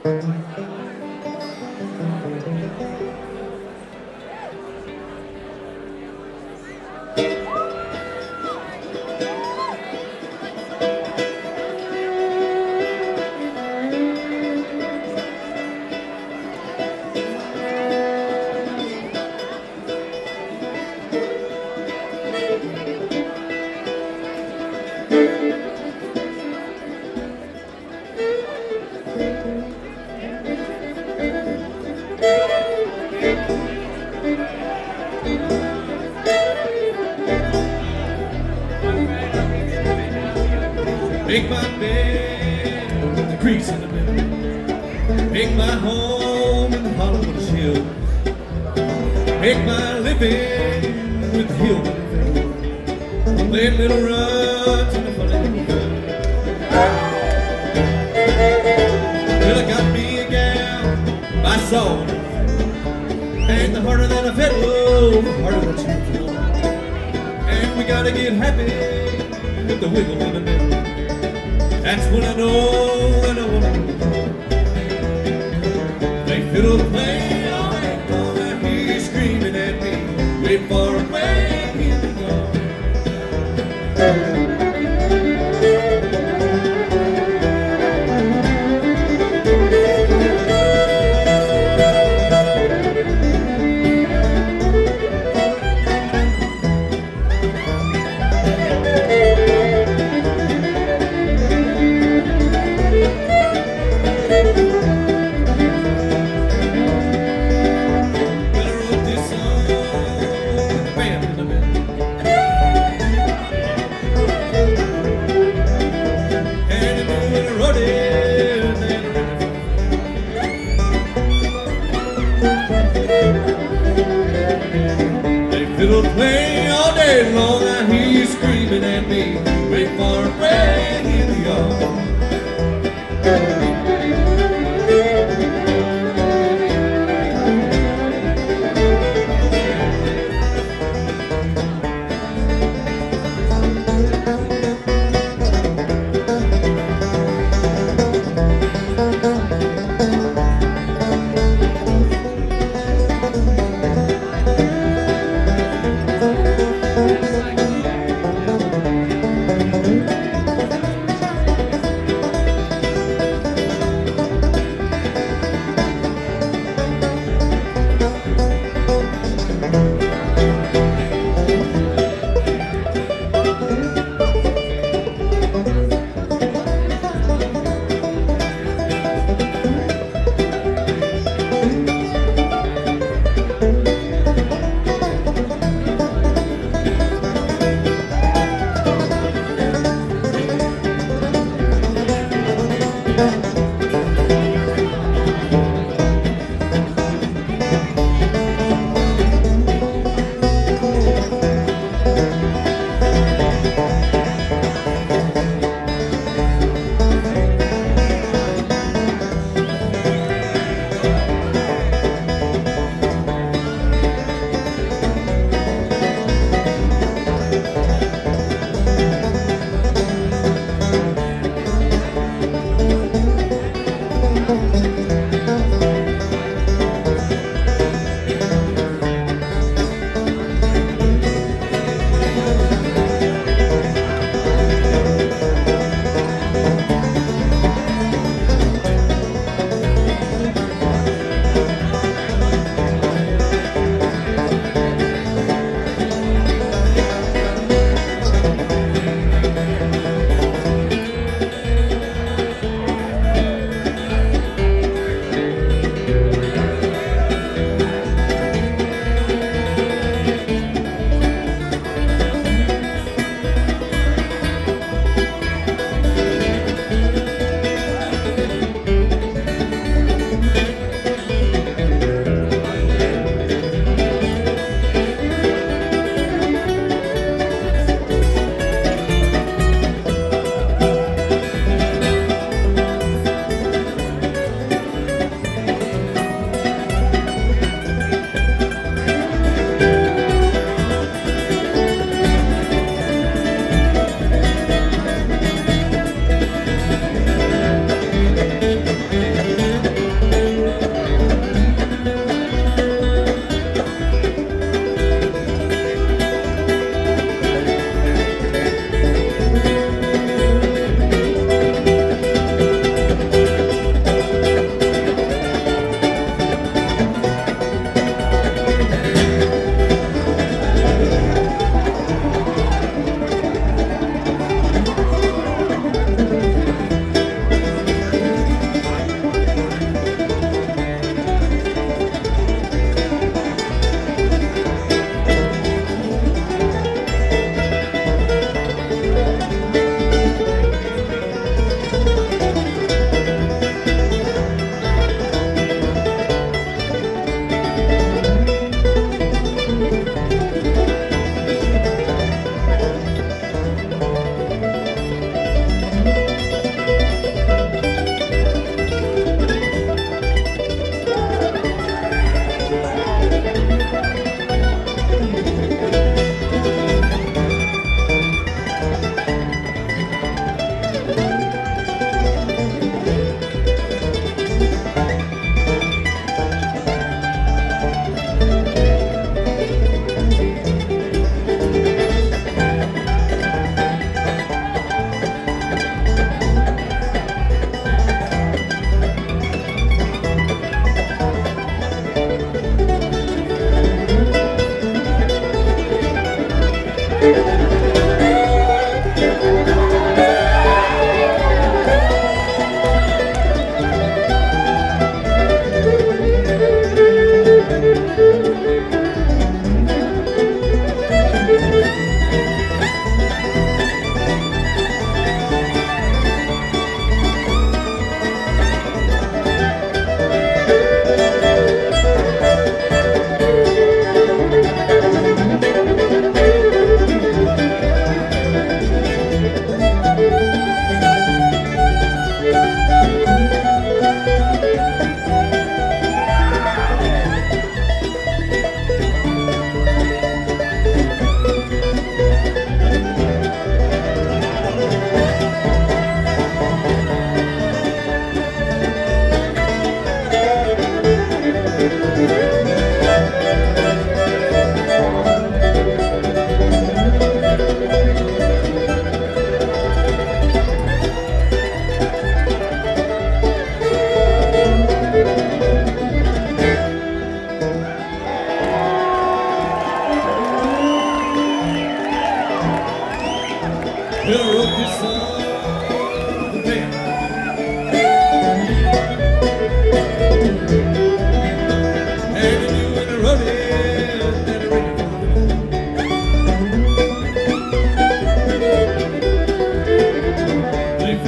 Make my bed with the creeks in the middle. Make my home in the Hollywood Hills. Make my living with the hillbilly fiddle. Play little runs in the funny little fiddle. Well, I got me a gal, my soul, and the harder than a fiddle, the harder that you feel. And we gotta get happy with the wiggle in the middle. That's when I know that I want to play fiddle, play all night long. I hear you screaming at me, way far away in the dark.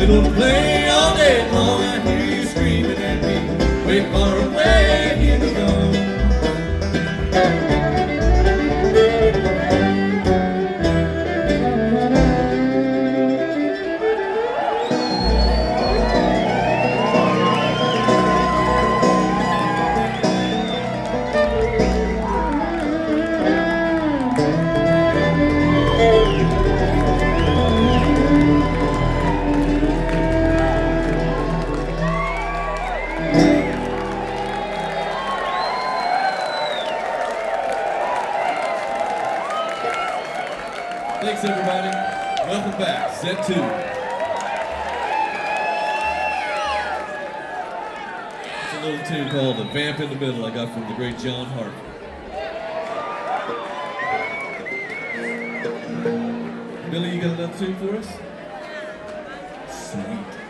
It'll play all day long. I hear you screaming at me, way far away. Here we go. Thanks, everybody. Welcome back. Set 2. It's a little tune called "The Vamp in the Middle" I got from the great John Hartford. Billy, you got another tune for us? Sweet.